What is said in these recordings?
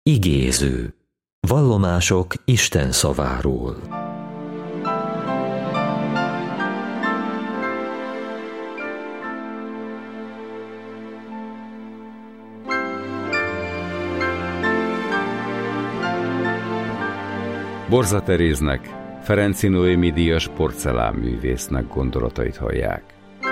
Igéző. Vallomások Isten szaváról. Borza Teréznek, Ferenczy Noémi díjas porcelánművésznek gondolatait hallják.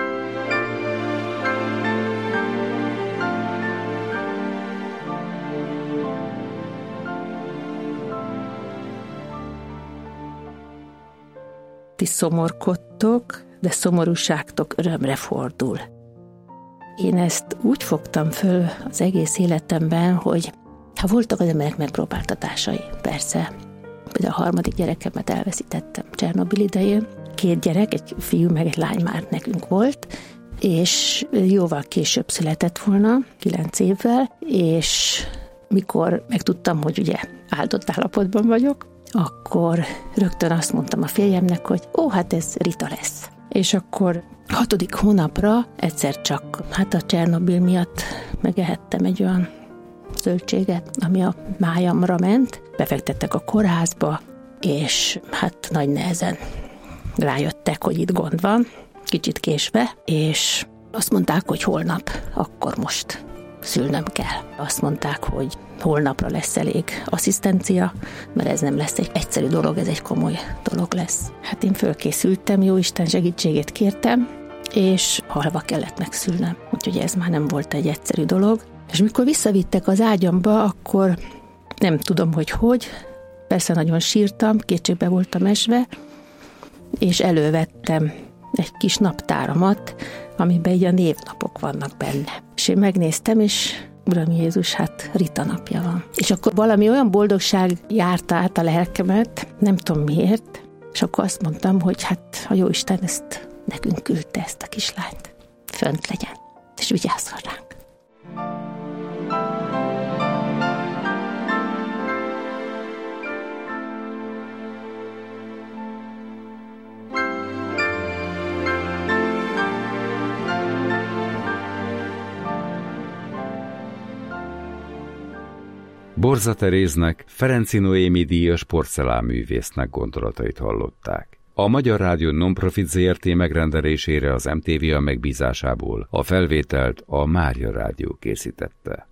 Ti szomorkodtok, de szomorúságtok örömre fordul. Én ezt úgy fogtam föl az egész életemben, hogy voltak az emberek megpróbáltatásai, persze. Például a 3. gyerekemet elveszítettem Csernobil idején. 2 gyerek, egy fiú meg egy lány már nekünk volt, és jóval később született volna, 9 évvel, és mikor megtudtam, hogy ugye áldott állapotban vagyok, akkor rögtön azt mondtam a férjemnek, hogy hát ez Rita lesz. És akkor 6. hónapra egyszer csak, a Csernobil miatt megehettem egy olyan zöldséget, ami a májamra ment. Befektettek a kórházba, és nagy nehezen rájöttek, hogy itt gond van, kicsit késve, és azt mondták, hogy holnap, akkor most szülnöm kell. Azt mondták, hogy holnapra lesz elég asszisztencia, mert ez nem lesz egy egyszerű dolog, ez egy komoly dolog lesz. Én fölkészültem, jóisten segítségét kértem, és halva kellett megszülnöm. Úgyhogy ez már nem volt egy egyszerű dolog. És mikor visszavittek az ágyamba, akkor nem tudom, hogy. Persze nagyon sírtam, kétségbe voltam esve, és elővettem egy kis naptáramat, amiben így a névnapok vannak benne. És én megnéztem, és Uram Jézus, Rita napja van. És akkor valami olyan boldogság járta át a lelkemet, nem tudom miért, és akkor azt mondtam, hogy a Jóisten ezt nekünk küldte, ezt a kislányt. Fönt legyen, és vigyázzon ránk. Borza Teréznek, Ferenczy Noémi díjas porcelánművésznek gondolatait hallották. A Magyar Rádió Nonprofit Zrt. Megrendelésére az MTV megbízásából a felvételt a Mária Rádió készítette.